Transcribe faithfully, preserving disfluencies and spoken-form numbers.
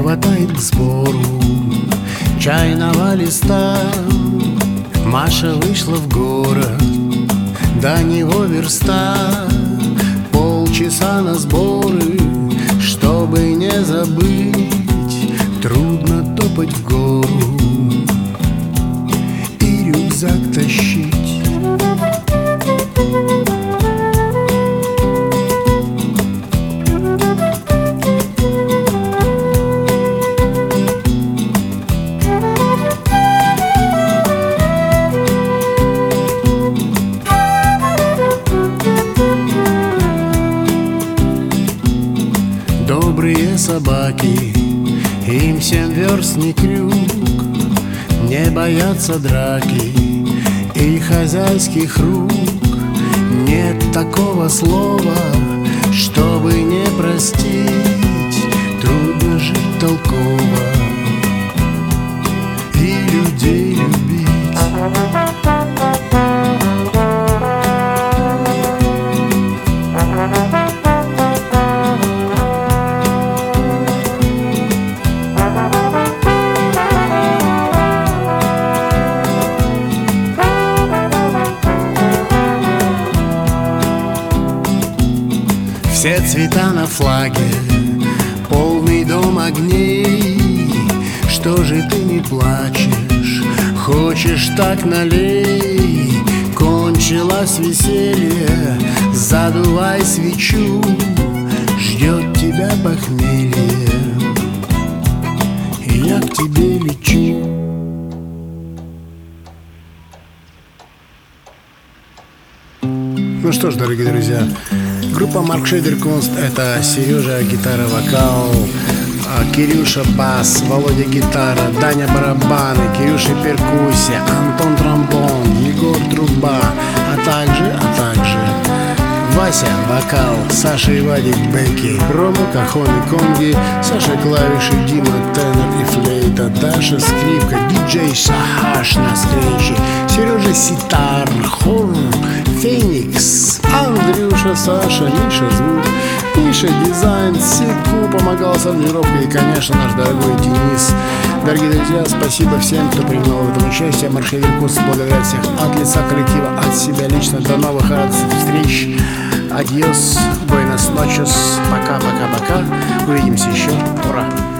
хватает к сбору чайного листа. Маша вышла в город, до него верста, полчаса на сборы, чтобы не забыть. Трудно топать в гору и рюкзак тащить. Добрые собаки, им семь верст не крюк, не боятся драки и хозяйских рук. Нет такого слова, чтобы не простить. Трудно жить толково и людей любить. Все цвета на флаге, полный дом огней. Что же ты не плачешь? Хочешь, так налей. Кончилось веселье, задувай свечу. Ждет тебя похмелье, и я к тебе лечу. Ну что ж, дорогие друзья, группа Маркшейдер Кунст — это Сережа гитара, вокал, Кирюша бас, Володя гитара, Даня барабаны, Кирюша перкуссия, Антон тромбон, Егор труба, а также, а также Вася вокал, Саша и Вадик бэки, Рома кахон и конги, Саша клавиши, Дима тенор и флейта, Даша скрипка, диджей Сахаш на встрече, Сережа ситар, хорн, Феникс, Андрюша, Саша, Миша звук, Миша дизайн, Секу помогал с аранжировкой и, конечно, наш дорогой Денис. Дорогие друзья, спасибо всем, кто принимал в этом участие. Маркшейдер Кунст благодарят всех от лица коллектива, от себя лично. До новых встреч. Адьос, буэнос ночес, пока-пока-пока. Увидимся еще. Ура!